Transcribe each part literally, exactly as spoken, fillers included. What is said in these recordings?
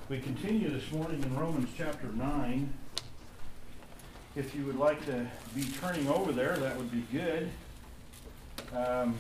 We continue this morning in Romans chapter nine. If you would like to be turning over there, that would be good. Um,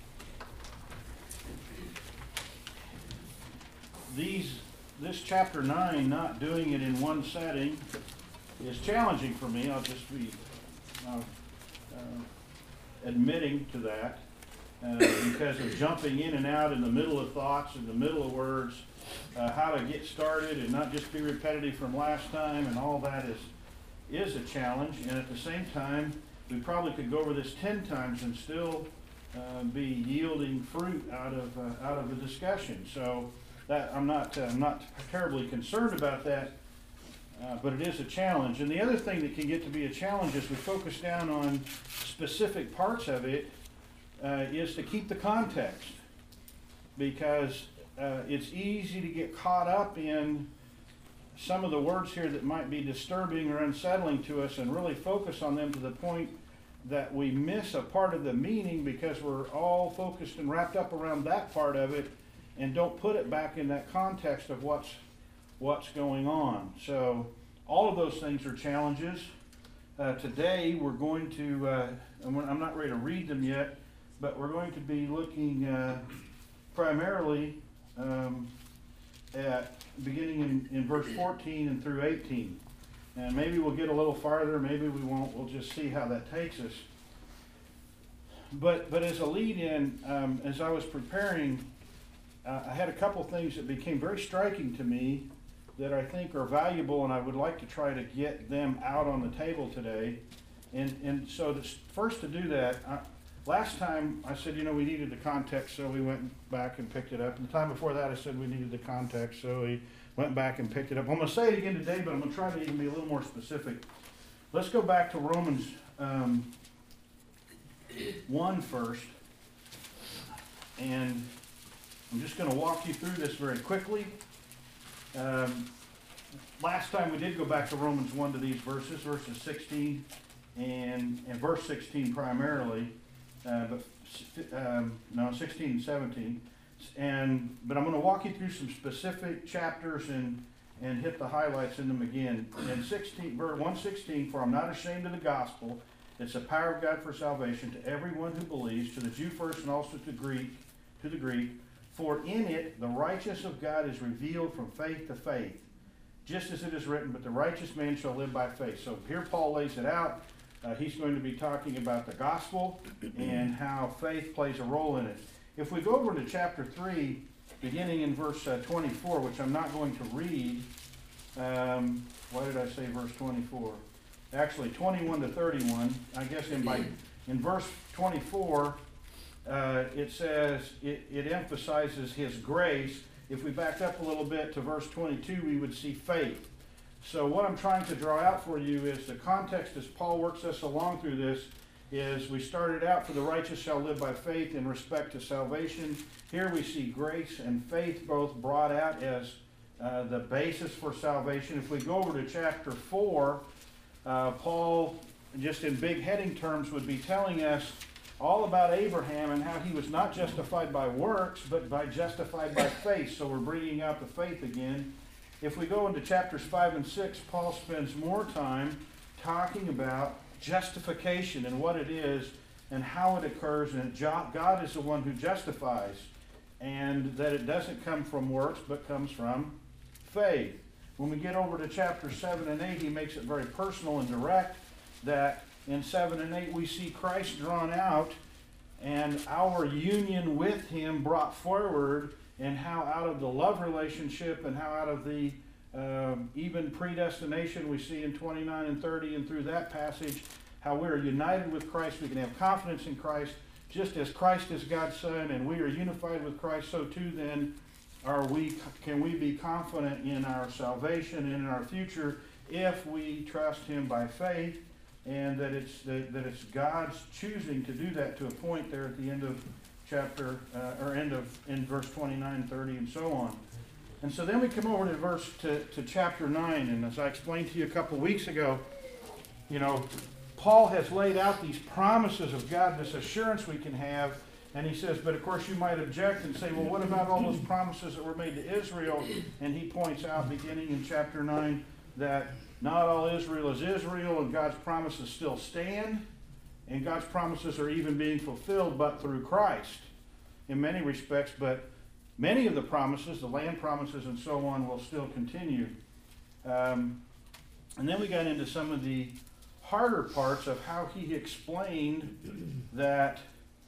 these, this chapter nine, not doing it in one setting, is challenging for me. I'll just be uh, uh, admitting to that uh, because of jumping in and out in the middle of thoughts, in the middle of words. Uh, how to get started and not just be repetitive from last time, and all that is is a challenge. And at the same time, we probably could go over this ten times and still uh, be yielding fruit out of uh, out of the discussion. So that I'm not uh, I'm not terribly concerned about that, uh, but it is a challenge. And the other thing that can get to be a challenge is we focus down on specific parts of it uh, is to keep the context, because Uh, it's easy to get caught up in some of the words here that might be disturbing or unsettling to us and really focus on them to the point that we miss a part of the meaning because we're all focused and wrapped up around that part of it and don't put it back in that context of what's what's going on. So all of those things are challenges. Uh, today we're going to, uh, I'm not ready to read them yet, but we're going to be looking uh, primarily Um, at beginning in, in verse fourteen and through eighteen. And maybe we'll get a little farther, maybe we won't. We'll just see how that takes us. But but as a lead-in, um, as I was preparing, uh, I had a couple things that became very striking to me that I think are valuable, and I would like to try to get them out on the table today. And and so to, first to do that, I, last time I said, you know, we needed the context, so we went back and picked it up. And the time before that I said we needed the context, so we went back and picked it up. I'm going to say it again today, but I'm going to try to even be a little more specific. Let's go back to Romans um, one first. And I'm just going to walk you through this very quickly. Um, last time we did go back to Romans one to these verses, verses sixteen and, and verse sixteen primarily. Uh, but um, no, sixteen and seventeen, and but I'm going to walk you through some specific chapters and and hit the highlights in them again. In sixteen, verse one sixteen, for I'm not ashamed of the gospel; it's the power of God for salvation to everyone who believes, to the Jew first, and also to Greek, to the Greek. For in it the righteousness of God is revealed from faith to faith, just as it is written, "But the righteous man shall live by faith." So here Paul lays it out. Uh, he's going to be talking about the gospel and how faith plays a role in it. If we go over to chapter three, beginning in verse uh, twenty-four, which I'm not going to read. Um, why did I say verse twenty-four? Actually, twenty-one to thirty-one. I guess in, by, in verse twenty-four, uh, it says, it, it emphasizes his grace. If we back up a little bit to verse twenty-two, we would see faith. So what I'm trying to draw out for you is the context as Paul works us along through this is we started out, for the righteous shall live by faith in respect to salvation. Here we see grace and faith both brought out as uh, the basis for salvation. If we go over to chapter four, uh, Paul, just in big heading terms, would be telling us all about Abraham and how he was not justified by works, but by justified by faith. So we're bringing out the faith again. If we go into chapters five and six, Paul spends more time talking about justification and what it is and how it occurs, and God is the one who justifies, and that it doesn't come from works but comes from faith. When we get over to chapters seven and eight, he makes it very personal and direct, that in seven and eight we see Christ drawn out and our union with him brought forward, and how out of the love relationship and how out of the um, even predestination we see in twenty-nine and thirty and through that passage, how we're united with Christ. We can have confidence in Christ, just as Christ is God's Son and we are unified with Christ, so too then are we, can we be confident in our salvation and in our future if we trust him by faith, and that it's, that, that it's God's choosing to do that to a point there at the end of chapter, uh, or end of, in verse twenty-nine, thirty, and so on. And so then we come over to verse, to, to chapter nine, and as I explained to you a couple weeks ago, you know, Paul has laid out these promises of God, this assurance we can have And he says, but of course you might object and say, well, what about all those promises that were made to Israel? And he points out, beginning in chapter nine, that not all Israel is Israel, and God's promises still stand, and God's promises are even being fulfilled, but through Christ in many respects. But many of the promises, the land promises and so on, will still continue. Um, and then we got into some of the harder parts of how he explained that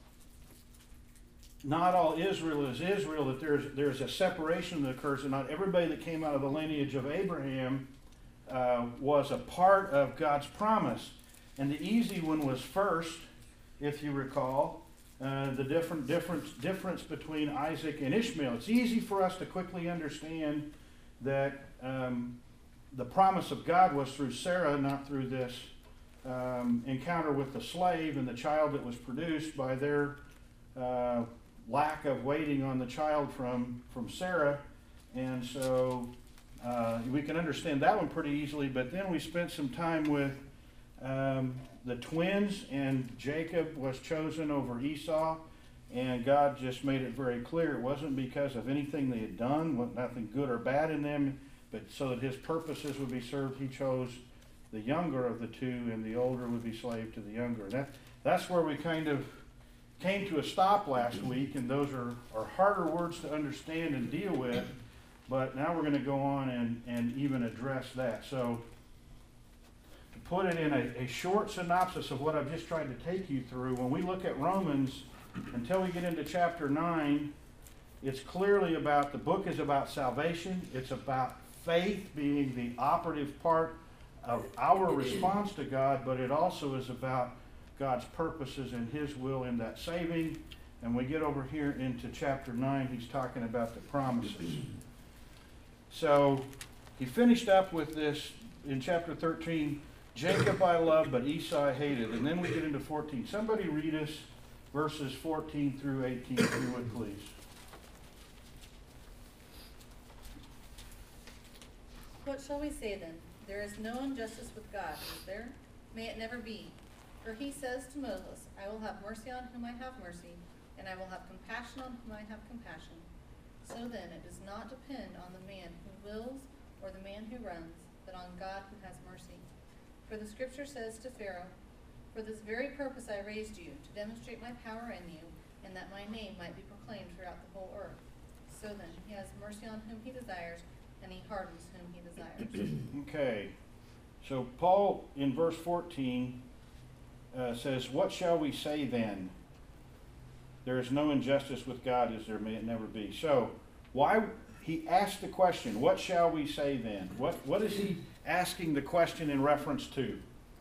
not all Israel is Israel, that there's, there's a separation that occurs, and not everybody that came out of the lineage of Abraham uh, was a part of God's promise. And the easy one was first, if you recall, uh, the different difference, difference between Isaac and Ishmael. It's easy for us to quickly understand that um, the promise of God was through Sarah, not through this um, encounter with the slave and the child that was produced by their uh, lack of waiting on the child from, from Sarah. And so uh, we can understand that one pretty easily, but then we spent some time with um, the twins, and Jacob was chosen over Esau, and God just made it very clear it wasn't because of anything they had done, nothing good or bad in them, but so that his purposes would be served. He chose the younger of the two, and the older would be slave to the younger. And that, that's where we kind of came to a stop last week, and those are, are harder words to understand and deal with, but now we're going to go on and, and even address that. So to put it in a, a short synopsis of what I've just tried to take you through, when we look at Romans, until we get into chapter nine, it's clearly about, the book is about salvation. It's about faith being the operative part of our response to God, but it also is about God's purposes and his will in that saving. And we get over here into chapter nine, he's talking about the promises. So he finished up with this in chapter thirteen, Jacob I loved, but Esau I hated. And then we get into fourteen. Somebody read us verses fourteen through eighteen, if you would, please. What shall we say then? There is no injustice with God, is there? May it never be. For he says to Moses, I will have mercy on whom I have mercy, and I will have compassion on whom I have compassion. So then it does not depend on the man who wills or the man who runs, but on God who has mercy. For the scripture says to Pharaoh, for this very purpose I raised you, to demonstrate my power in you, and that my name might be proclaimed throughout the whole earth. So then he has mercy on whom he desires, and he hardens whom he desires. Okay, so Paul in verse fourteen uh, says, what shall we say then? There is no injustice with God, as there may it never be. So why he asked the question, what shall we say then? What what is he asking the question in reference to?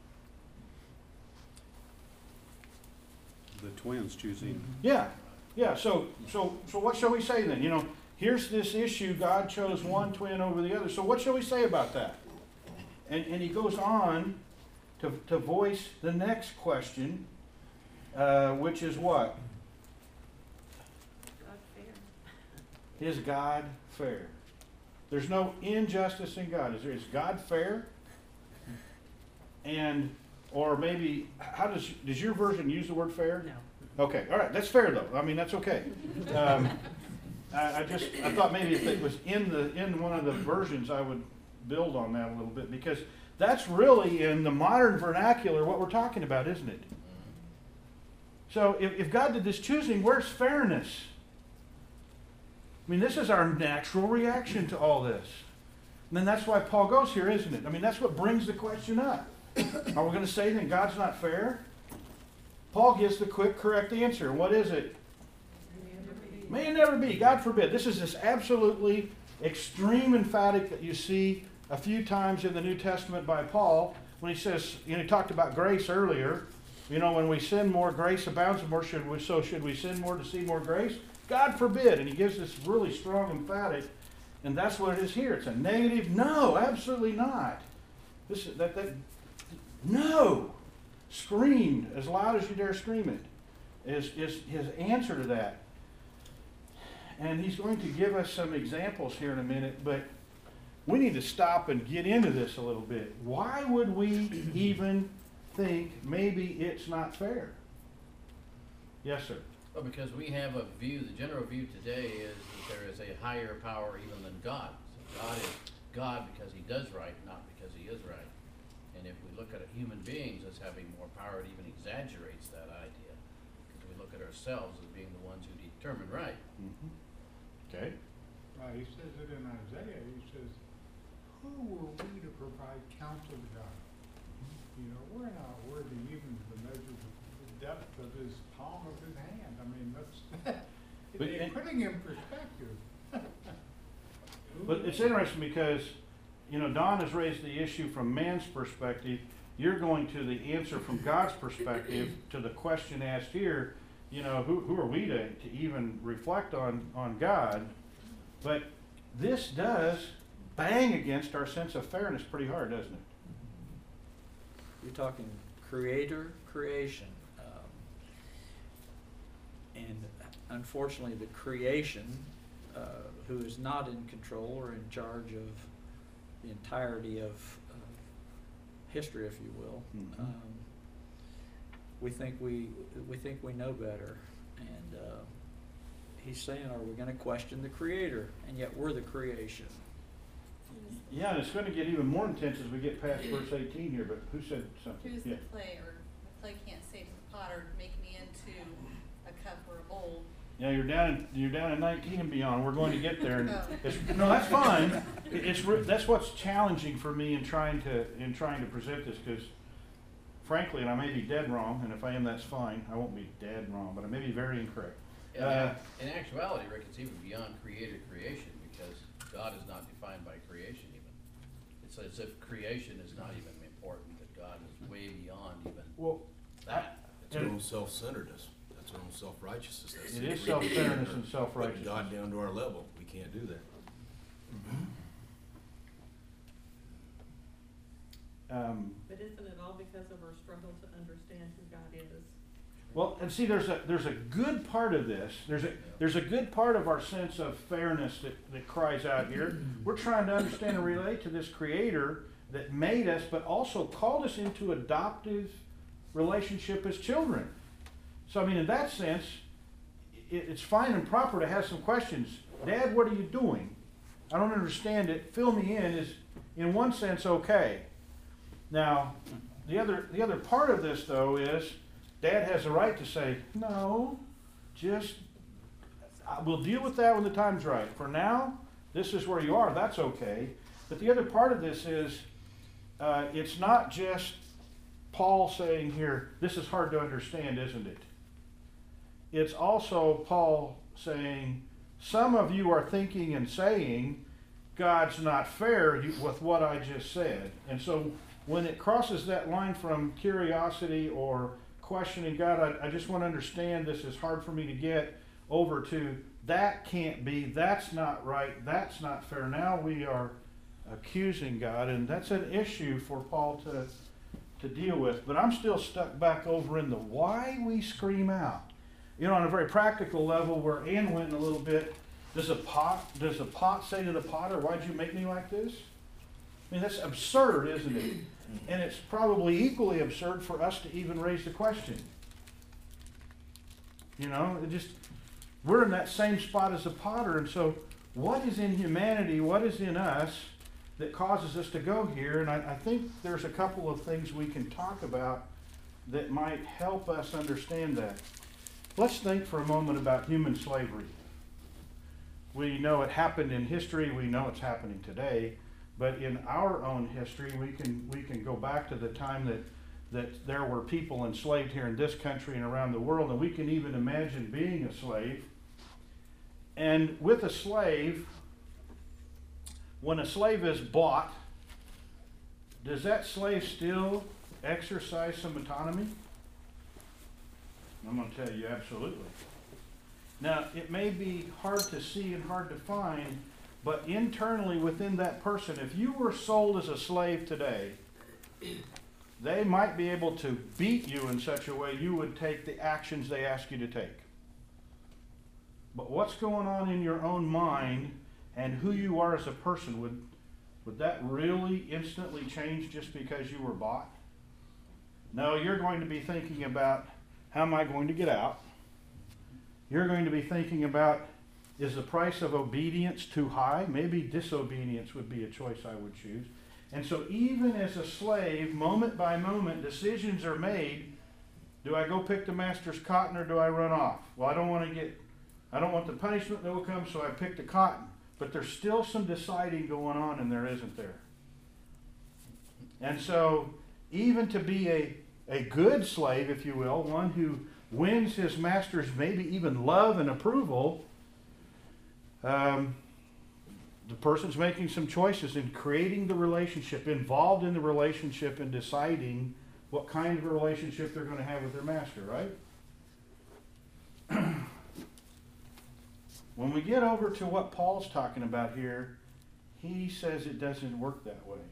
The twins choosing. Yeah, yeah. So so so what shall we say then? You know, here's this issue. God chose one twin over the other. So what shall we say about that? And and he goes on to to voice the next question, uh, which is what? God fair. Is God fair? There's no injustice in God. Is there? Is God fair? And or maybe how does does your version use the word fair? No. Okay, all right, that's fair though. I mean, that's okay. Um, I, I just I thought maybe if it was in the in one of the versions, I would build on that a little bit, because that's really in the modern vernacular what we're talking about, isn't it? So if, if God did this choosing, where's fairness? I mean, this is our natural reaction to all this. And then that's why Paul goes here, isn't it? I mean, that's what brings the question up. Are we going to say then God's not fair? Paul gives the quick, correct answer. What is it? May it never be. God forbid. This is this absolutely extreme emphatic that you see a few times in the New Testament by Paul when he says, you know, he talked about grace earlier. You know, when we sin more, grace abounds more. Should we, so should we sin more to see more grace? God forbid. And he gives this really strong emphatic, and that's what it is here. It's a negative. No, absolutely not. This is that that. No, screamed as loud as you dare scream it. Is is his answer to that. And he's going to give us some examples here in a minute, but we need to stop and get into this a little bit. Why would we even think maybe it's not fair? Yes, sir. Well, because we have a view, the general view today is that there is a higher power even than God. So God is God because he does right, not because he is right. And if we look at human beings as having more power, it even exaggerates that idea. Because we look at ourselves as being the ones who determine right. Mhm. Okay. Right, he says it in Isaiah, he says, who were we to provide counsel to God? You know, we're not worthy even to measure the depth of his palm of his hand. I mean, that's, But- it- and- putting in perspective. But it's interesting because, you know, Don has raised the issue from man's perspective. You're going to the answer from God's perspective to the question asked here, you know, who, who are we to, to even reflect on, on God? But this does bang against our sense of fairness pretty hard, doesn't it? You're talking creator, creation. Um, and unfortunately, the creation, uh, who is not in control or in charge of the entirety of uh, history, if you will, Mhm. um, we think we we think we know better, and uh, he's saying, are we going to question the creator? And yet we're the creation. Yeah, and it's going to get even more intense as we get past verse eighteen here, but who said something? Who's Yeah. the clay, or the clay can't say to the potter, make me into a cup or a bowl. Yeah, you're down, in- you're down in nineteen and beyond. We're going to get there. And Oh. it's, no, that's fine. It- It's, re- that's what's challenging for me in trying to, in trying to present this, because frankly, and I may be dead wrong, and if I am, that's fine. I won't be dead wrong, but I may be very incorrect. In, Uh, in actuality, Rick, it's even beyond creator creation because God is not defined by creation even. It's as if creation is not even important, that God is way beyond even Well, that. It's our own self-centeredness. That's our own self-righteousness. That's it is we- self-centeredness and Putting self-righteousness. God down to our level. We can't do that. Um, But isn't it all because of our struggle to understand who God is? Well, and see, there's a, there's a good part of this. There's a, there's a good part of our sense of fairness that, that cries out here. We're trying to understand and relate to this creator that made us, but also called us into adoptive relationship as children. So, I mean, in that sense, it, it's fine and proper to have some questions. Dad, what are you doing? I don't understand it. Fill me in is, in one sense, okay. Now, the other, the other part of this, though, is Dad has a right to say, no, just, I- we'll deal with that when the time's right. For now, this is where you are, that's okay. But the other part of this is, uh, it's not just Paul saying here, this is hard to understand, isn't it? It's also Paul saying, some of you are thinking and saying, God's not fair you- with what I just said. And so when it crosses that line from curiosity or questioning God, I, I just want to understand, this is hard for me to get, over to that can't be, that's not right, that's not fair. Now we are accusing God, and that's an issue for Paul to, to deal with. But I'm still stuck back over in the why we scream out. You know, on a very practical level, where Ann went a little bit, does a pot, does a pot say to the potter, why'd you make me like this? I mean, that's absurd, isn't it? And it's probably equally absurd for us to even raise the question. You know, it just, we're in that same spot as the potter, and so what is in humanity, what is in us that causes us to go here? And I, I think there's a couple of things we can talk about that might help us understand that. Let's think for a moment about human slavery. We know it happened in history, we know it's happening today. But in our own history, we can we can go back to the time that that there were people enslaved here in this country and around the world, and we can even imagine being a slave. And with a slave, when a slave is bought, does that slave still exercise some autonomy? I'm going to tell you absolutely. Now, it may be hard to see and hard to find, but internally within that person, if you were sold as a slave today, they might be able to beat you in such a way you would take the actions they ask you to take. But what's going on in your own mind and who you are as a person, would, would that really instantly change just because you were bought? No, you're going to be thinking about, how am I going to get out? you're going to be thinking about, is the price of obedience too high? Maybe disobedience would be a choice I would choose. And so even as a slave, moment by moment, decisions are made. Do I go pick the master's cotton or do I run off? Well, I don't want to get, I don't want the punishment that will come, so I pick the cotton. But there's still some deciding going on, and there isn't there. And so even to be a, a good slave, if you will, one who wins his master's maybe even love and approval, um, the person's making some choices in creating the relationship, involved in the relationship, and deciding what kind of a relationship they're going to have with their master, right? When we get over to what Paul's talking about here, he says it doesn't work that way.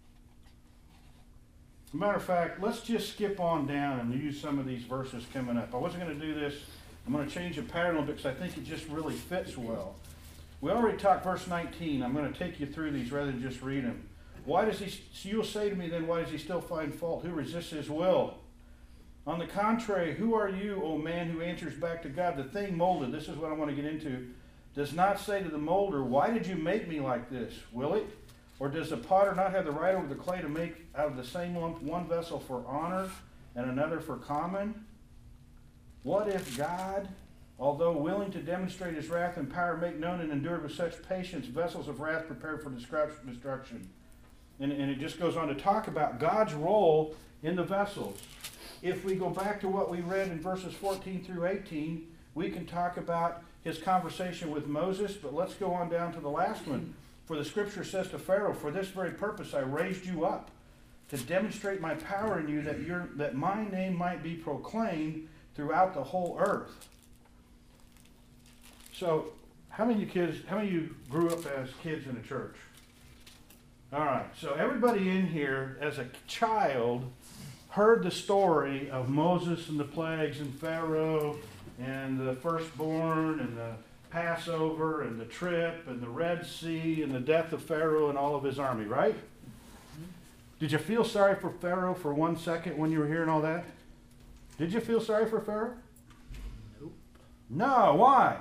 As a matter of fact, let's just skip on down and use some of these verses coming up. I wasn't going to do this. I'm going to change the pattern a little bit because I think it just really fits well. We already talked verse nineteen. I'm going to take you through these rather than just read them. Why does he, so you'll say to me then, why does he still find fault? Who resists his will? On the contrary, who are you, O man, who answers back to God? The thing molded, this is what I want to get into, does not say to the molder, why did you make me like this? Will it? Or does the potter not have the right over the clay to make out of the same lump one vessel for honor and another for common? What if God, although willing to demonstrate his wrath and power, make known and endured with such patience vessels of wrath prepared for destruction? And, and it just goes on to talk about God's role in the vessels. If we go back to what we read in verses fourteen through eighteen, we can talk about his conversation with Moses, but let's go on down to the last one. For the scripture says to Pharaoh, for this very purpose I raised you up, to demonstrate my power in you, that, your, that my name might be proclaimed throughout the whole earth. So, how many of you kids, how many of you grew up as kids in a church? All right, so everybody in here, as a child, heard the story of Moses and the plagues and Pharaoh and the firstborn and the Passover and the trip and the Red Sea and the death of Pharaoh and all of his army, right? Did you feel sorry for Pharaoh for one second when you were hearing all that? Did you feel sorry for Pharaoh? Nope. No, why?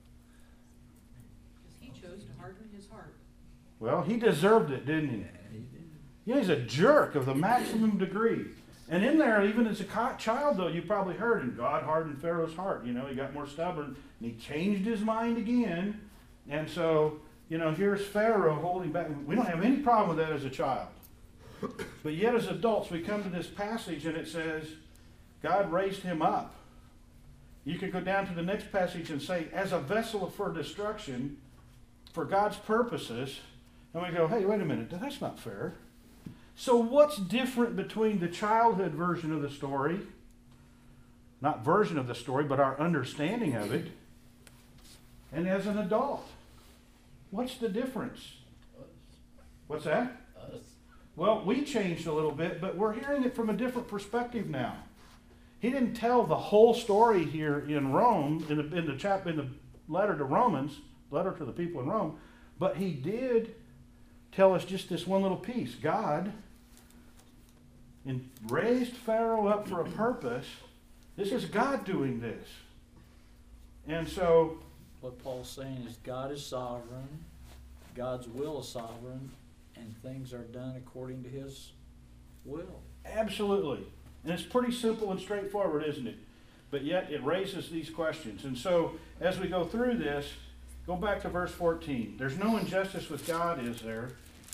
Because he chose to harden his heart. Well, he deserved it, didn't he? You know, he's a jerk of the maximum degree. And in there, even as a child, though, you probably heard, and God hardened Pharaoh's heart. You know, he got more stubborn, and he changed his mind again. And so, you know, here's Pharaoh holding back. We don't have any problem with that as a child. But yet, as adults, we come to this passage, and it says, God raised him up. You could go down to the next passage and say, as a vessel for destruction, for God's purposes. And we go, hey, wait a minute, that's not fair. So what's different between the childhood version of the story, not version of the story, but our understanding of it, and as an adult? What's the difference? What's that? Us. Well, we changed a little bit, but we're hearing it from a different perspective now. He didn't tell the whole story here in Rome, in the, in the chap, in the letter to Romans, letter to the people in Rome, but he did tell us just this one little piece. God and raised Pharaoh up for a purpose. This is God doing this. And so, What Paul's saying is God is sovereign, God's will is sovereign, and things are done according to his will. absolutely. And it's pretty simple and straightforward, isn't it? But yet it raises these questions. And so, as we go through this, go back to verse fourteen. There's no injustice with God, is there?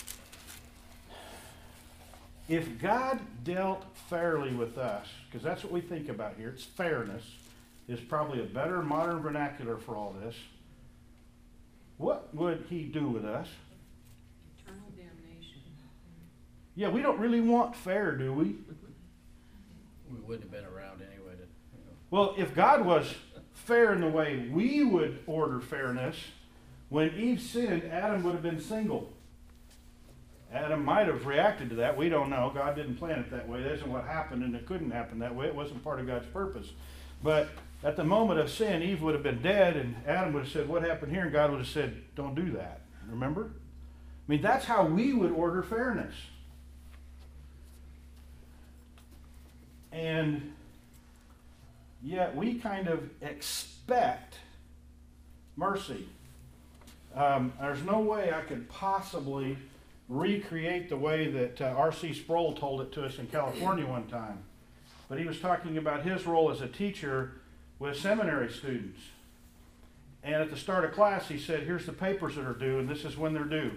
If God dealt fairly with us, because that's what we think about here, it's fairness, is probably a better modern vernacular for all this, what would he do with us? Eternal damnation. Yeah, we don't really want fair, do we? We wouldn't have been around anyway to, you know. Well, if God was fair in the way we would order fairness, when Eve sinned, Adam would have been single. Adam might have reacted to that. We don't know. God didn't plan it that way. That isn't what happened, and it couldn't happen that way. It wasn't part of God's purpose. But at the moment of sin, Eve would have been dead, and Adam would have said, what happened here? And God would have said, don't do that. Remember? I mean, that's how we would order fairness. And yet we kind of expect mercy. Um, there's no way I could possibly recreate the way that uh, R C Sproul told it to us in California one time. But he was talking about his role as a teacher with seminary students. And at the start of class, he said, here's the papers that are due, and this is when they're due.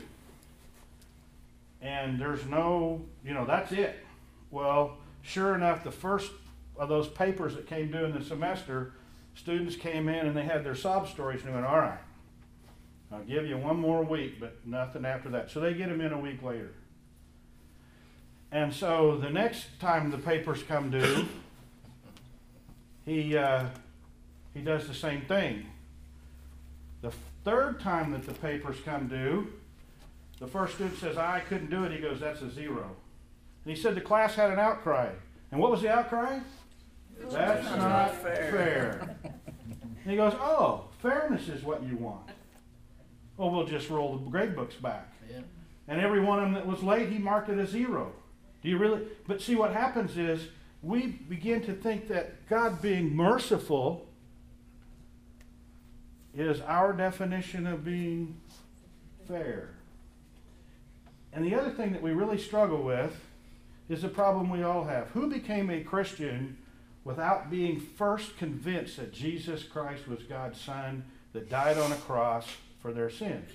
And there's no, you know, that's it. Well, sure enough, the first of those papers that came due in the semester, students came in and they had their sob stories and they went, all right, I'll give you one more week, but nothing after that. So they get them in a week later. And so the next time the papers come due, he, uh, he does the same thing. The third time that the papers come due, the first student says, I couldn't do it. He goes, that's a zero. And he said the class had an outcry. And what was the outcry? That's not not fair. fair. And he goes, oh, fairness is what you want. Well, we'll just roll the grade books back. Yeah. And every one of them that was late, he marked it a zero. Do you really? But see, what happens is we begin to think that God being merciful is our definition of being fair. And the other thing that we really struggle with is a problem we all have. Who became a Christian without being first convinced that Jesus Christ was God's Son that died on a cross for their sins?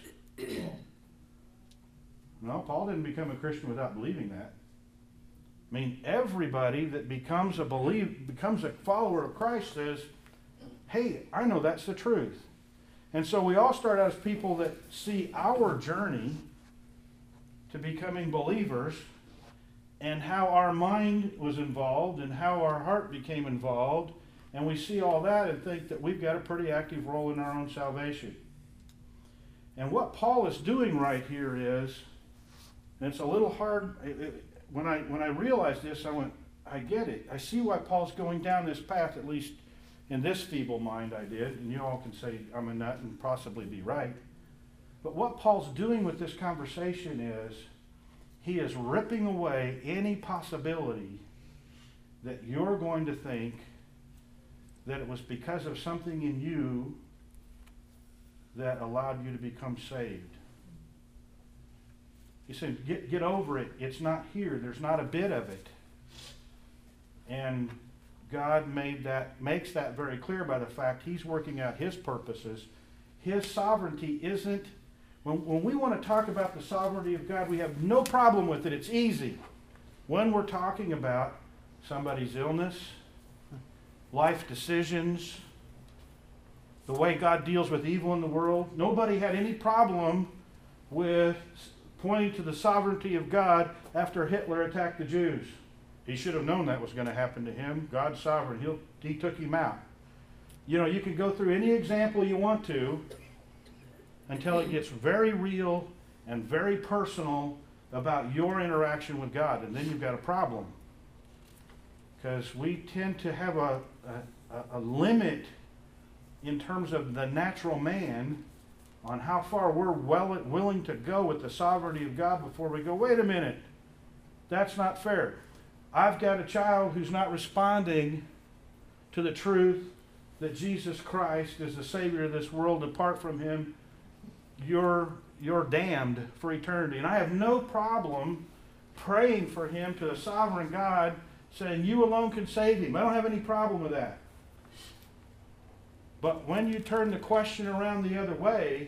No, Paul didn't become a Christian without believing that. I mean, everybody that becomes a believe becomes a follower of Christ says, hey, I know that's the truth. And so we all start out as people that see our journey to becoming believers and how our mind was involved and how our heart became involved. And we see all that and think that we've got a pretty active role in our own salvation. And what Paul is doing right here is, and it's a little hard, it, it, when I when I realized this, I went, I get it. I see why Paul's going down this path, at least in this feeble mind I did. And you all can say I'm a nut and possibly be right. But what Paul's doing with this conversation is, he is ripping away any possibility that you're going to think that it was because of something in you that allowed you to become saved. He said, get, get over it. It's not here. There's not a bit of it. And God made that, makes that very clear by the fact he's working out his purposes. His sovereignty isn't, when, when we want to talk about the sovereignty of God, we have no problem with it. It's easy. When we're talking about somebody's illness, life decisions, the way God deals with evil in the world, nobody had any problem with pointing to the sovereignty of God after Hitler attacked the Jews. He should have known that was going to happen to him. God's sovereign. He'll, he took him out. You know, you can go through any example you want to until it gets very real and very personal about your interaction with God, and then you've got a problem. Because we tend to have a, a, a limit in terms of the natural man on how far we're well, willing to go with the sovereignty of God before we go, wait a minute, that's not fair. I've got a child who's not responding to the truth that Jesus Christ is the Savior of this world. Apart from him, you're, you're damned for eternity. And I have no problem praying for him to the sovereign God, saying, you alone can save him. I don't have any problem with that. But when you turn the question around the other way,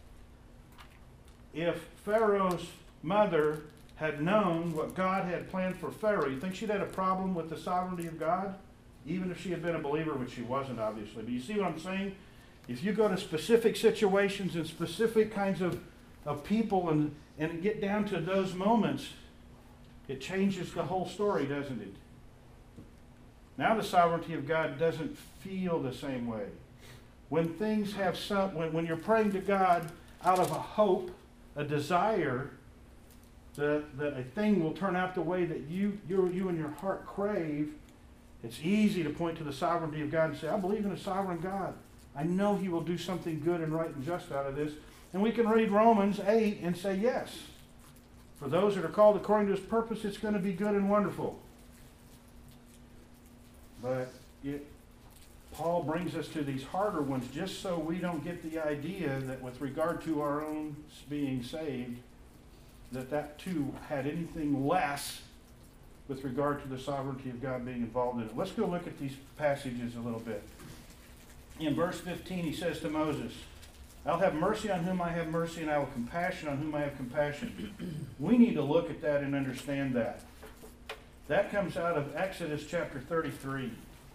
if Pharaoh's mother had known what God had planned for Pharaoh, you think she'd had a problem with the sovereignty of God? Even if she had been a believer, which she wasn't, obviously. But you see what I'm saying? If you go to specific situations and specific kinds of, of people and, and get down to those moments, it changes the whole story, doesn't it? Now the sovereignty of God doesn't feel the same way. When things have some, when, when you're praying to God out of a hope, a desire that, that a thing will turn out the way that you, you, you and your heart crave, it's easy to point to the sovereignty of God and say, I believe in a sovereign God. I know he will do something good and right and just out of this. And we can read Romans eight and say, yes, for those that are called according to his purpose, it's going to be good and wonderful. But it, Paul brings us to these harder ones just so we don't get the idea that with regard to our own being saved, that that too had anything less with regard to the sovereignty of God being involved in it. Let's go look at these passages a little bit. In verse fifteen, he says to Moses, I'll have mercy on whom I have mercy, and I will have compassion on whom I have compassion. We need to look at that and understand that. That comes out of Exodus chapter thirty-three.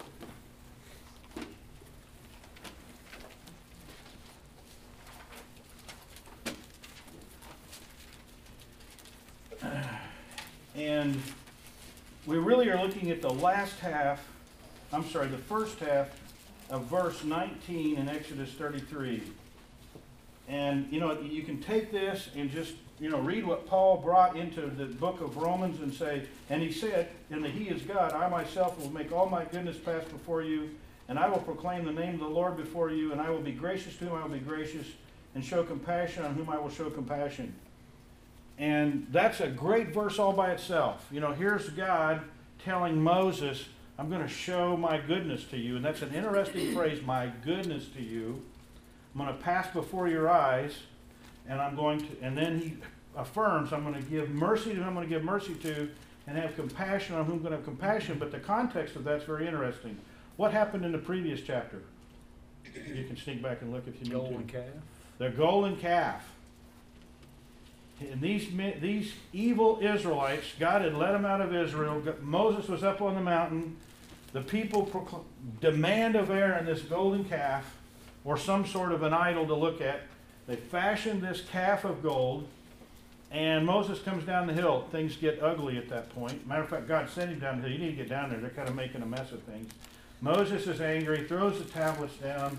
And we really are looking at the last half, I'm sorry, the first half of verse nineteen in Exodus thirty-three. And, you know, you can take this and just, you know, read what Paul brought into the book of Romans and say, and he said, in the He is God, I myself will make all my goodness pass before you, and I will proclaim the name of the Lord before you, and I will be gracious to whom I will be gracious, and show compassion on whom I will show compassion. And that's a great verse all by itself. You know, here's God telling Moses, I'm going to show my goodness to you. And that's an interesting phrase, my goodness to you. I'm going to pass before your eyes, and I'm going to, and then he affirms, I'm going to give mercy to whom I'm going to give mercy to, and have compassion on whom I'm going to have compassion. But the context of that's very interesting. What happened in the previous chapter? You can sneak back and look if you need to. Golden calf. The golden calf. And these, these evil Israelites, God had led them out of Israel. Moses was up on the mountain. The people procl- demand of Aaron this golden calf, or some sort of an idol to look at. They fashioned this calf of gold, and Moses comes down the hill. Things get ugly at that point. Matter of fact, God sent him down the hill. You need to get down there. They're kind of making a mess of things. Moses is angry, throws the tablets down.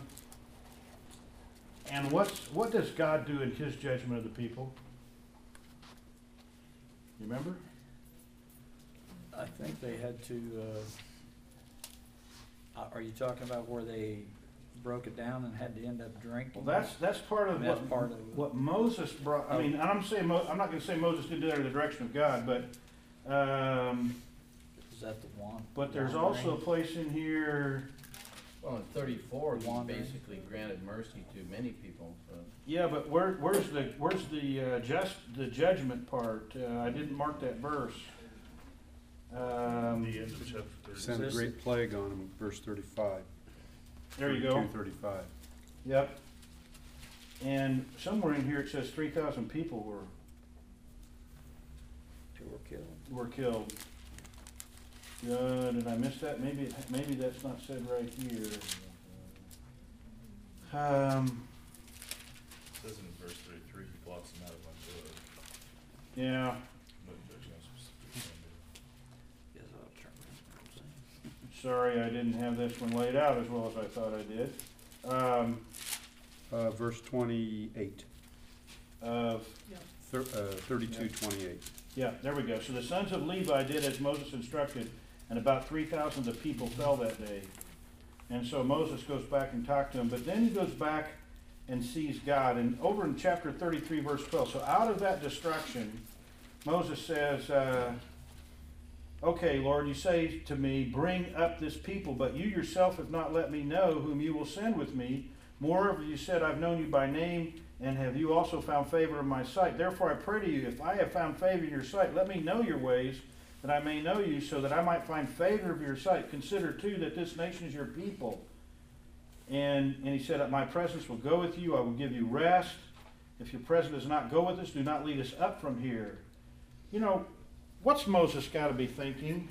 And what's, what does God do in his judgment of the people? You remember? I think they had to, uh, uh, are you talking about where they broke it down and had to end up drinking? Well, that's, that's part of That's what, part of- what Moses brought. I mean, and I'm saying, Mo- I'm not gonna say Moses did that in the direction of God, but, um, Is that the one? but there's also a place in here, Well, in thirty-four, he Wandering. basically granted mercy to many people, so. yeah, but where, where's the, where's the, uh, just, the judgment part? Uh, I didn't mark that verse. Um, The end of chapter thirty. Sent a great plague on them, verse thirty-five. there you go. thirty-two, thirty-five. Yep. And somewhere in here it says three thousand people were, Two were killed. were killed. Uh, did I miss that? Maybe, it- maybe that's not said right here. Um, It says in verse thirty-three, he blots them out of my book, yeah, but there's no specific number. Yes, I'll turn it. sorry, I didn't have this one laid out as well as I thought I did. Um, Uh, verse twenty-eight, of, Yeah. thir- uh, thirty-two, twenty-eight. yeah, there we go. So the sons of Levi did as Moses instructed, and about three thousand of the people fell that day. And so Moses goes back and talks to him, but then he goes back and sees God. And over in chapter thirty-three, verse twelve, so out of that destruction, Moses says, uh, okay, Lord, you say to me, bring up this people, but you yourself have not let me know whom you will send with me. Moreover, you said, I've known you by name, and have you also found favor in my sight? Therefore I pray to you, if I have found favor in your sight, let me know your ways, that I may know you, so that I might find favor of your sight. Consider too that this nation is your people. And, and he said, my presence will go with you, I will give you rest. If your presence does not go with us, do not lead us up from here. You know, what's Moses got to be thinking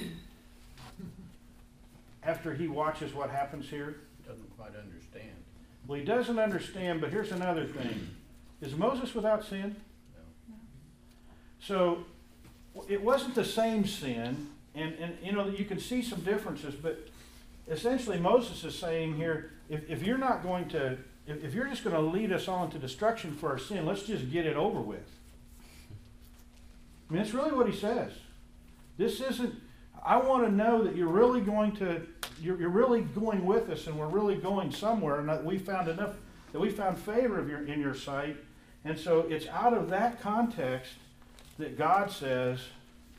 after he watches what happens here? Doesn't quite understand. Well, he doesn't understand, but here's another thing. Is Moses without sin? No. So, it wasn't the same sin, and, and you know, you can see some differences, but essentially Moses is saying here, if, if you're not going to, if, if you're just going to lead us all into destruction for our sin, let's just get it over with. I mean, that's really what he says. This isn't, I want to know that you're really going to, you're, you're really going with us, and we're really going somewhere, and that we found enough, that we found favor of your, in your sight. And so it's out of that context that God says,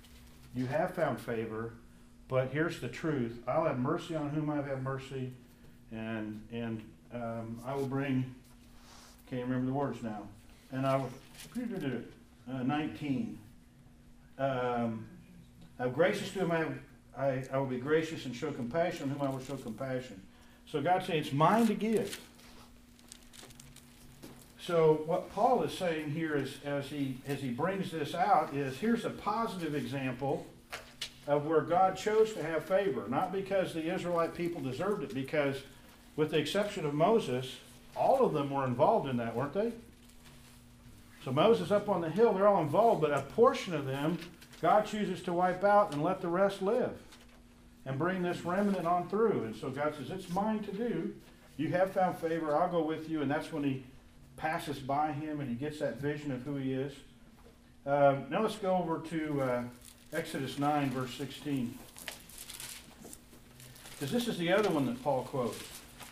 you have found favor, but here's the truth. I'll have mercy on whom I have mercy, And, and, um, I will bring, can't remember the words now, and I will, uh, nineteen. Um, I'm gracious to whom I, have, I, I will be gracious and show compassion, on whom I will show compassion. So God's saying, it's mine to give. So what Paul is saying here is, as he, as he brings this out, is here's a positive example of where God chose to have favor, not because the Israelite people deserved it, because with the exception of Moses, all of them were involved in that, weren't they? So Moses up on the hill, they're all involved, but a portion of them, God chooses to wipe out and let the rest live and bring this remnant on through. And so God says, it's mine to do. You have found favor, I'll go with you. And that's when he passes by him and he gets that vision of who he is. Um, now let's go over to uh, Exodus nine, verse sixteen. Because this is the other one that Paul quotes.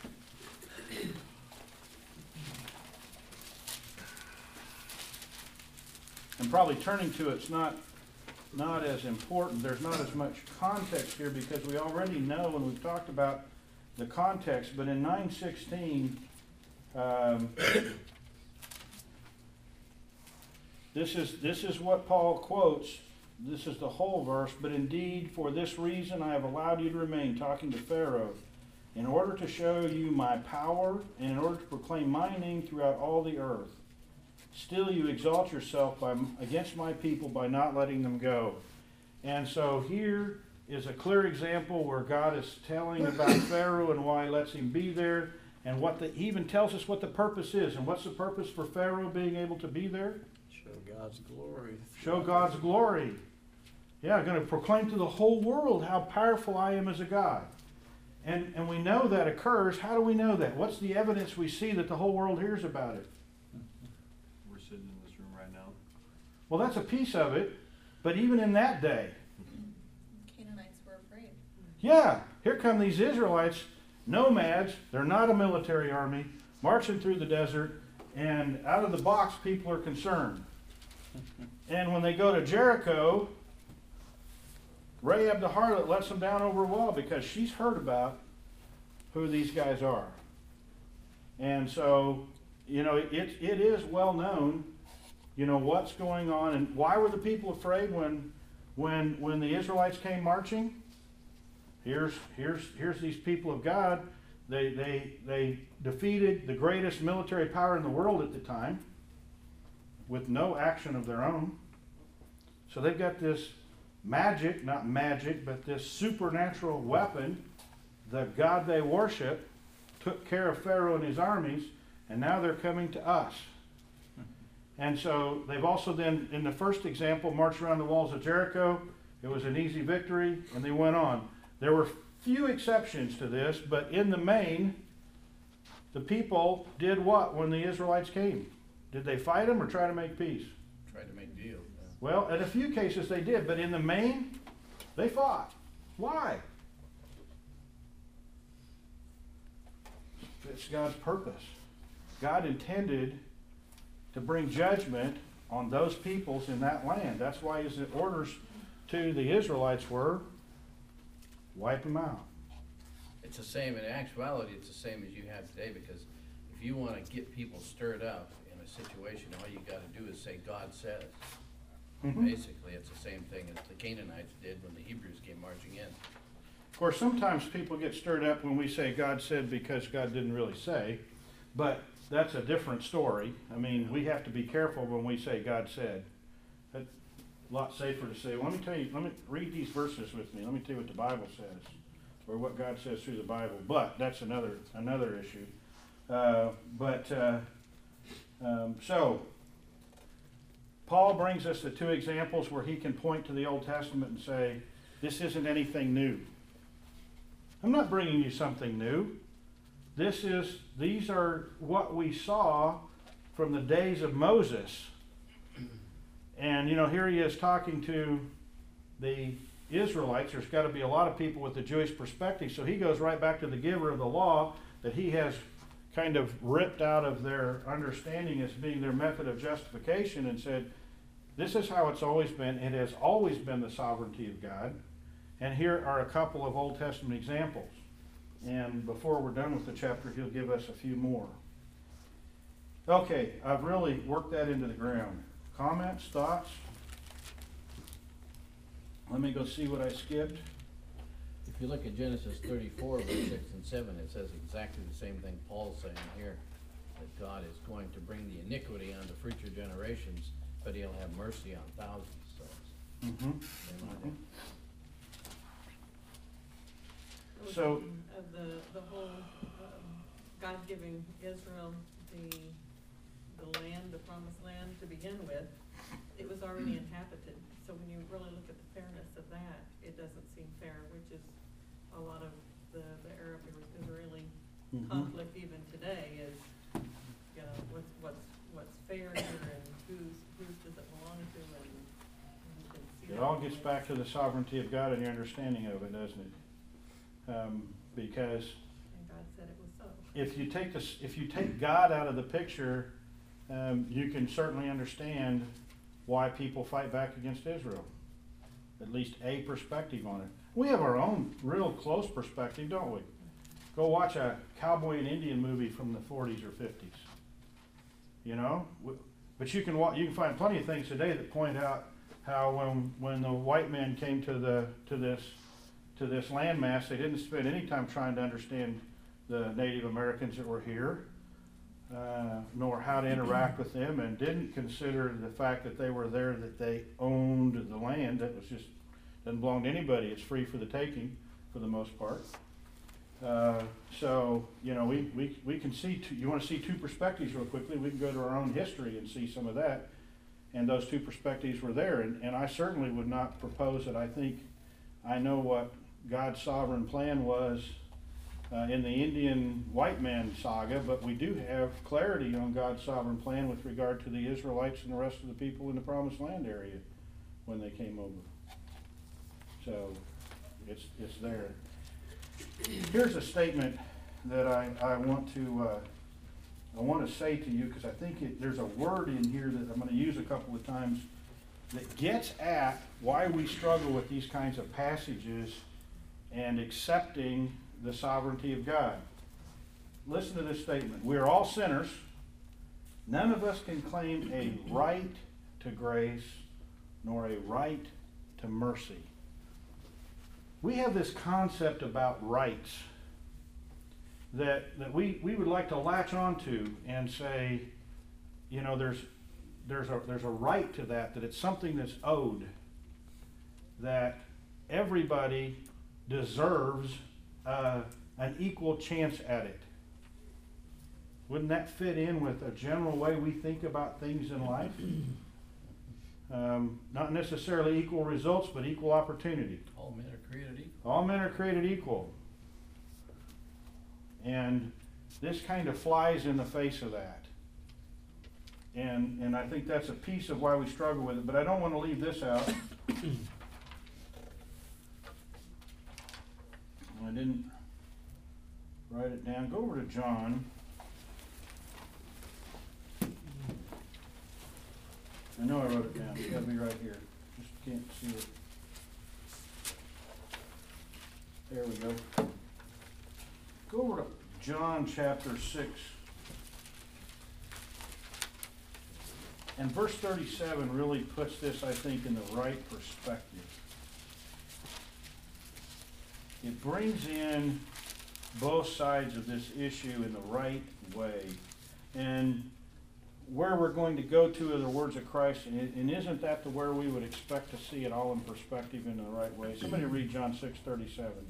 And probably turning to it's not, not as important. There's not as much context here because we already know and we've talked about the context. But in nine sixteen, um, this is this is what Paul quotes. This is the whole verse. But indeed, for this reason I have allowed you to remain, talking to Pharaoh, in order to show you my power and in order to proclaim my name throughout all the earth. Still you exalt yourself by, against my people by not letting them go. And so here is a clear example where God is telling about Pharaoh and why he lets him be there, and what the, he even tells us what the purpose is. And what's the purpose for Pharaoh being able to be there? Show God's glory. Show God's glory. Yeah, I'm going to proclaim to the whole world how powerful I am as a God. And, and we know that occurs. How do we know that? What's the evidence we see that the whole world hears about it? We're sitting in this room right now. Well, that's a piece of it. But even in that day, Canaanites were afraid. yeah, here come these Israelites, nomads. They're not a military army, marching through the desert, and out of the box, people are concerned. And when they go to Jericho, Rahab the harlot lets them down over a wall because she's heard about who these guys are. And so, you know, it, it is well known, you know, what's going on. And why were the people afraid when, when, when the Israelites came marching? Here's, here's, here's these people of God. They, they, they defeated the greatest military power in the world at the time with no action of their own. So they've got this magic, not magic, but this supernatural weapon. The God they worship took care of Pharaoh and his armies, and now they're coming to us. And so they've also then, in the first example, marched around the walls of Jericho. It was an easy victory, and they went on. There were few exceptions to this, but in the main, the people did what when the Israelites came? Did they fight them or try to make peace? Tried to make deals. Yeah. Well, in a few cases they did, but in the main, they fought. Why? It's God's purpose. God intended to bring judgment on those peoples in that land. That's why his orders to the Israelites were, wipe them out. It's the same, in actuality, it's the same as you have today, because if you want to get people stirred up in a situation, all you got to do is say, God says. Mhm. Basically, it's the same thing as the Canaanites did when the Hebrews came marching in. Of course, sometimes people get stirred up when we say God said because God didn't really say, but that's a different story. I mean, we have to be careful when we say God said. That's a lot safer to say, well, let me tell you, let me read these verses with me. Let me tell you what the Bible says, or what God says through the Bible. But that's another another issue. Uh, but uh, um, so Paul brings us the two examples where he can point to the Old Testament and say, this isn't anything new. I'm not bringing you something new. This is, these are what we saw from the days of Moses. And, you know, here he is talking to the Israelites. There's got to be a lot of people with the Jewish perspective. So he goes right back to the giver of the law that he has kind of ripped out of their understanding as being their method of justification and said, this is how it's always been. It has always been the sovereignty of God. And here are a couple of Old Testament examples. And before we're done with the chapter, he'll give us a few more. Okay, I've really worked that into the ground. Comments, thoughts? Let me go see what I skipped. If you look at Genesis thirty-four, verse six and seven, it says exactly the same thing Paul's saying here, that God is going to bring the iniquity on the future generations, but he'll have mercy on thousands, so. it's Mm-hmm. the same idea. I was So- thinking Of the, the whole, um, God giving Israel the, the land, the promised land to begin with, it was already inhabited. So when you really look at the fairness of that, it doesn't seem fair, which is a lot of the, the Arab-Israeli Mhm. conflict even today is, you know, what's, what's, what's fair here and whose, whose does it belong to, and you can see It that all in gets the- back to the sovereignty of God and your understanding of it, doesn't it? Um, because And God said it was so. if you take this, if you take God out of the picture, um, you can certainly understand why people fight back against Israel. At least a perspective on it. We have our own real close perspective, don't we? Go watch a cowboy and Indian movie from the forties or fifties. You know, W- but you can wa- you can find plenty of things today that point out how when when the white men came to the to this to this landmass, they didn't spend any time trying to understand the Native Americans that were here, uh, nor how to interact with them, and didn't consider the fact that they were there, that they owned the land. That was just, doesn't belong to anybody. It's free for the taking, for the most part. Uh, so, you know, we, we, we can see, two, you want to see two perspectives real quickly, we can go to our own history and see some of that. And those two perspectives were there, and, and I certainly would not propose that I think I know what God's sovereign plan was uh, in the Indian white man saga, but we do have clarity on God's sovereign plan with regard to the Israelites and the rest of the people in the Promised Land area when they came over. So, it's, it's there. Here's a statement that I, I want to, uh, I want to say to you, because I think it, there's a word in here that I'm going to use a couple of times that gets at why we struggle with these kinds of passages and accepting the sovereignty of God. Listen to this statement. We are all sinners. None of us can claim a right to grace nor a right to mercy. We have this concept about rights that, that we, we would like to latch onto and say, you know, there's, there's, a, there's a right to that, that it's something that's owed, that everybody deserves uh, an equal chance at it. Wouldn't that fit in with a general way we think about things in life? Um, not necessarily equal results, but equal opportunity. All men are created equal. All men are created equal. And this kind of flies in the face of that. And, and I think that's a piece of why we struggle with it, but I don't want to leave this out. I didn't write it down. Go over to John. I know I wrote it down. It's gotta be right here. Just can't see it. There we go. Go over to John chapter six. And verse thirty-seven really puts this, I think, in the right perspective. It brings in both sides of this issue in the right way. And where we're going to go to are the words of Christ, and, it, and isn't that the where we would expect to see it all in perspective in the right way? Somebody read John six thirty-seven.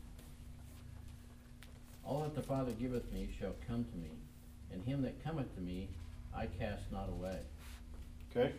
All that the Father giveth me shall come to me, and him that cometh to me I cast not away. Okay?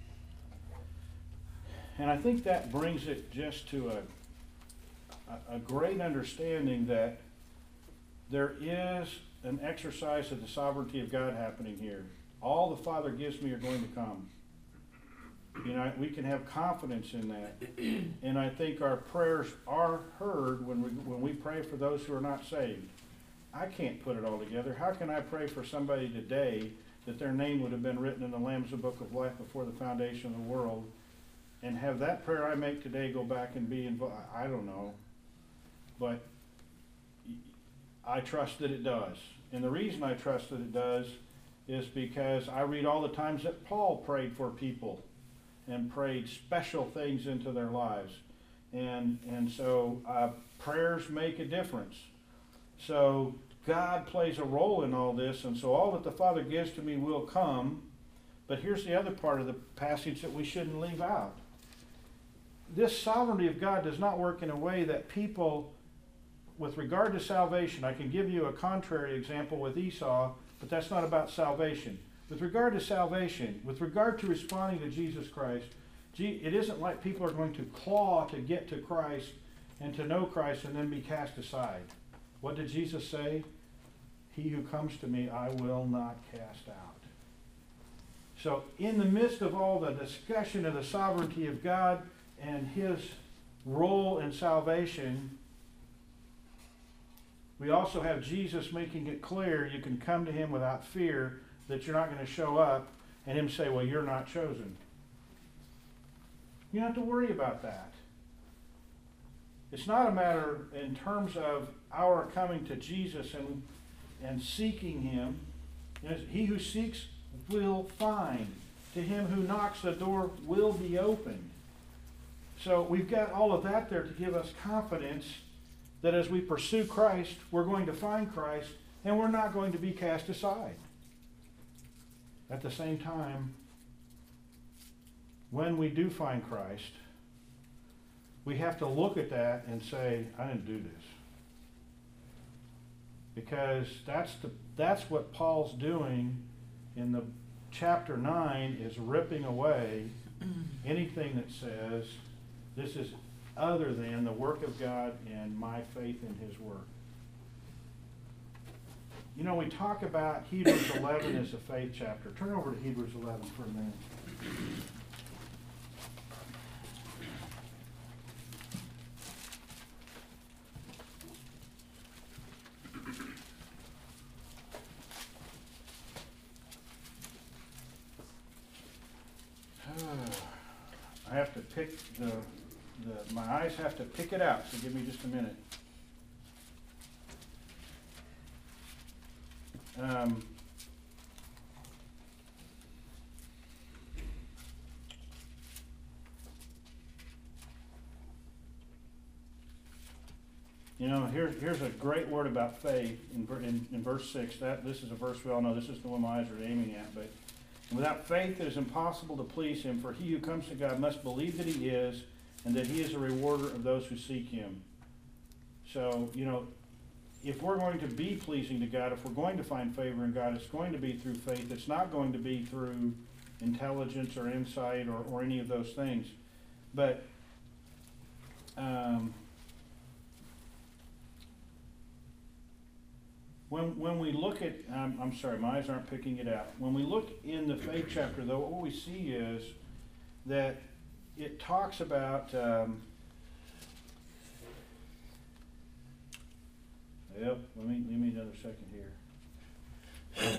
And I think that brings it just to a, a, a great understanding that there is an exercise of the sovereignty of God happening here. All the Father gives me are going to come. You know, we can have confidence in that. And I think our prayers are heard when we, when we pray for those who are not saved. I can't put it all together. How can I pray for somebody today that their name would have been written in the Lamb's Book of Life before the foundation of the world, and have that prayer I make today go back and be involved? I don't know. But I trust that it does. And the reason I trust that it does is because I read all the times that Paul prayed for people and prayed special things into their lives. And, and so uh, prayers make a difference. So God plays a role in all this, and so all that the Father gives to me will come. But here's the other part of the passage that we shouldn't leave out. This sovereignty of God does not work in a way that people, with regard to salvation, I can give you a contrary example with Esau, but that's not about salvation. With regard to salvation, with regard to responding to Jesus Christ, it isn't like people are going to claw to get to Christ and to know Christ and then be cast aside. What did Jesus say? He who comes to me, I will not cast out. So in the midst of all the discussion of the sovereignty of God and his role in salvation, we also have Jesus making it clear you can come to him without fear that you're not going to show up, and him say, well, you're not chosen. You don't have to worry about that. It's not a matter in terms of our coming to Jesus and, and seeking him. He who seeks will find. To him who knocks, the door will be opened. So we've got all of that there to give us confidence that as we pursue Christ, we're going to find Christ, and we're not going to be cast aside. At the same time, when we do find Christ, we have to look at that and say, I didn't do this. Because that's the that's what Paul's doing in the chapter nine, is ripping away anything that says this is other than the work of God and my faith in his work. You know, we talk about Hebrews eleven as a faith chapter. Turn over to Hebrews eleven for a minute. I have to pick the, the, my eyes have to pick it out, so give me just a minute. Um, you know, here, here's a great word about faith in, in, in verse six. That, this is a verse we all know. This is the one my eyes are aiming at. But without faith it is impossible to please him, for he who comes to God must believe that he is, and that he is a rewarder of those who seek him. So, you know, if we're going to be pleasing to God, if we're going to find favor in God, it's going to be through faith. It's not going to be through intelligence or insight or, or any of those things. But um, when, when we look at, um, I'm sorry, my eyes aren't picking it out. When we look in the faith chapter, though, what we see is that it talks about um, Yep, let me, give me another second here.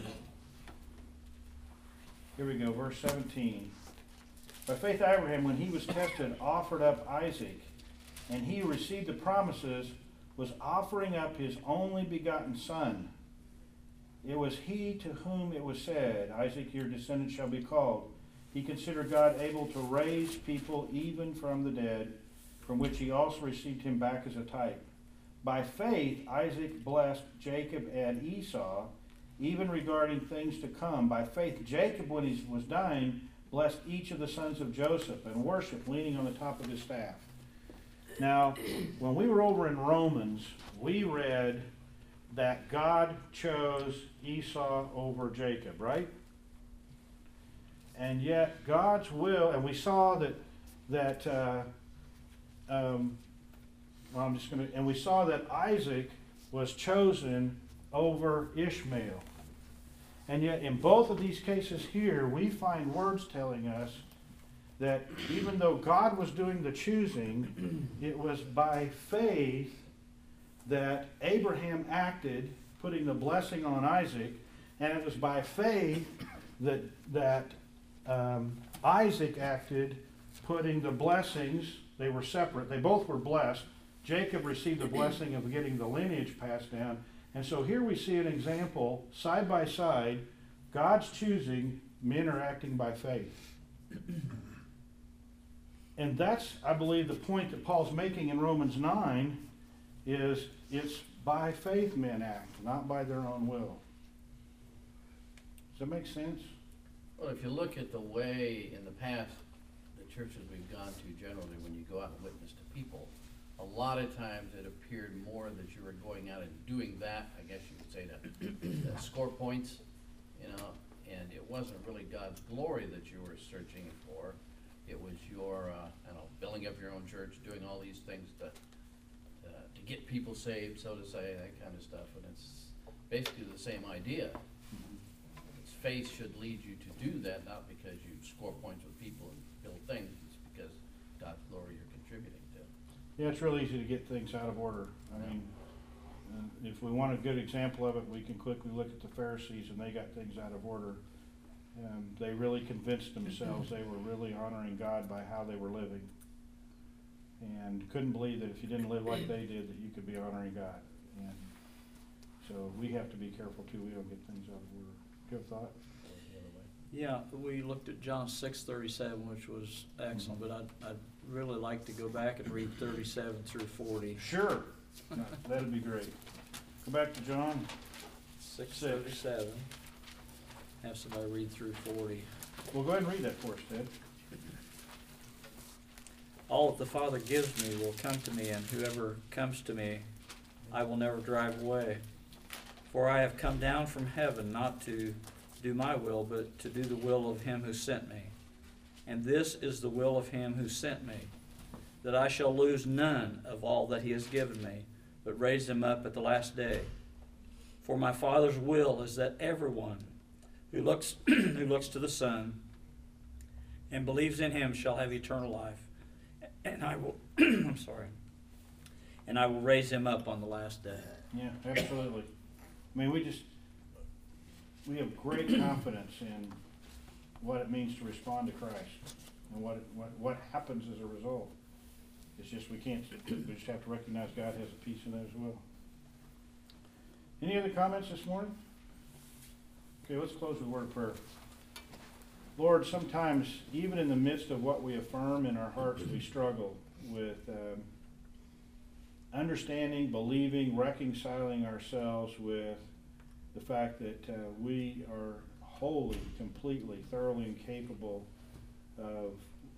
Here we go, verse seventeen. By faith Abraham, when he was tested, offered up Isaac, and he who received the promises was offering up his only begotten son. It was he to whom it was said, Isaac, your descendant shall be called. He considered God able to raise people even from the dead, from which he also received him back as a type. By faith, Isaac blessed Jacob and Esau, even regarding things to come. By faith, Jacob, when he was dying, blessed each of the sons of Joseph and worshiped, leaning on the top of his staff. Now, when we were over in Romans, we read that God chose Esau over Jacob, right? And yet, God's will, and we saw that, that uh, um, well, I'm just going to, and we saw that Isaac was chosen over Ishmael. And yet in both of these cases here, we find words telling us that even though God was doing the choosing, it was by faith that Abraham acted, putting the blessing on Isaac, and it was by faith that, that um, Isaac acted, putting the blessings, they were separate, they both were blessed. Jacob received the blessing of getting the lineage passed down, And so here we see an example, side by side, God's choosing, men are acting by faith. And that's, I believe, the point that Paul's making in Romans nine, is it's by faith men act, not by their own will. Does that make sense? Well, if you look at the way in the past, the churches we've gone to generally, when you go out and witness to people, a lot of times it appeared more that you were going out and doing that, I guess you could say that, to score points, you know, and it wasn't really God's glory that you were searching for. It was your, uh, I don't know, building up your own church, doing all these things to, uh, to get people saved, so to say, that kind of stuff, and it's basically the same idea. It's faith should lead you to do that, not because you score points with people and build things, it's because God's glory you're contributing to. Yeah, it's real easy to get things out of order. I mean, uh, if we want a good example of it, we can quickly look at the Pharisees, and they got things out of order. Um, they really convinced themselves they were really honoring God by how they were living, and couldn't believe that if you didn't live like they did, that you could be honoring God. And so we have to be careful too, we don't get things out of order. Do you have a thought? Yeah, we looked at John six thirty-seven, which was excellent, but I'd, I'd really like to go back and read thirty-seven through forty. Sure. That'd be great. Go back to John. Six thirty-seven. Have somebody read through forty. Well, go ahead and read that for us, Ted. All that the Father gives me will come to me, and whoever comes to me, I will never drive away. For I have come down from heaven not to do my will, but to do the will of him who sent me. And this is the will of him who sent me, that I shall lose none of all that he has given me, but raise them up at the last day. For my Father's will is that everyone who looks who looks to the Son and believes in him shall have eternal life. And I will I'm sorry. And I will raise him up on the last day. Yeah, absolutely. I mean, we just, we have great confidence in what it means to respond to Christ and what, it, what, what happens as a result. It's just, we can't, we just have to recognize God has a piece in that as well. Any other comments this morning? Okay, let's close with a word of prayer. Lord, sometimes, even in the midst of what we affirm in our hearts, we struggle with um, understanding, believing, reconciling ourselves with the fact that uh, we are wholly, completely, thoroughly incapable of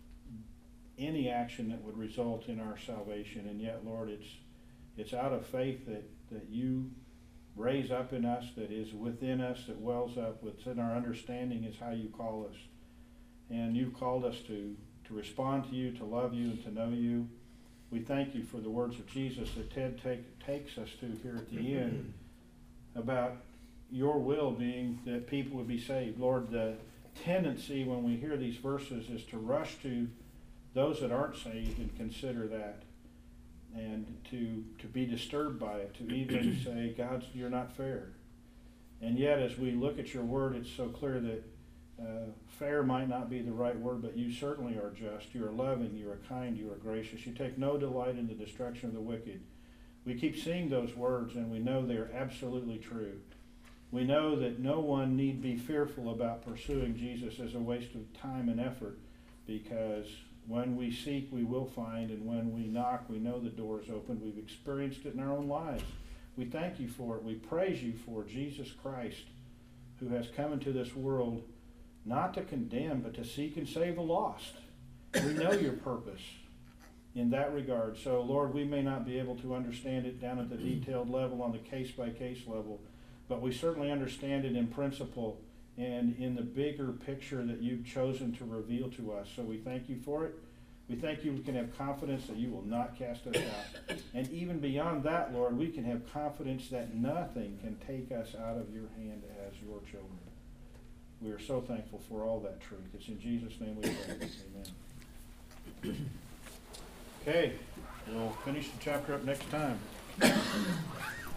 any action that would result in our salvation. And yet, Lord, it's it's out of faith that, that you raise up in us, that is within us, that wells up, what's in our understanding is how you call us. And you've called us to, to respond to you, to love you, and to know you. We thank you for the words of Jesus that Ted take, takes us to here at the end about your will being that people would be saved. Lord, the tendency when we hear these verses is to rush to those that aren't saved and consider that, and to to be disturbed by it, to even say, God, you're not fair. And yet, as we look at your word, it's so clear that uh, fair might not be the right word, but you certainly are just. You are loving, you are kind, you are gracious. You take no delight in the destruction of the wicked. We keep seeing those words, and we know they are absolutely true. We know that no one need be fearful about pursuing Jesus as a waste of time and effort, because when we seek, we will find, and when we knock, we know the door is open. We've experienced it in our own lives. We thank you for it. We praise you for Jesus Christ, who has come into this world not to condemn, but to seek and save the lost. We know your purpose in that regard. So, Lord, we may not be able to understand it down at the detailed level, on the case-by-case level, but we certainly understand it in principle and in the bigger picture that you've chosen to reveal to us. So we thank you for it. We thank you we can have confidence that you will not cast us out. And even beyond that, Lord, we can have confidence that nothing can take us out of your hand as your children. We are so thankful for all that truth. It's in Jesus' name we pray. Amen. Okay, we'll finish the chapter up next time.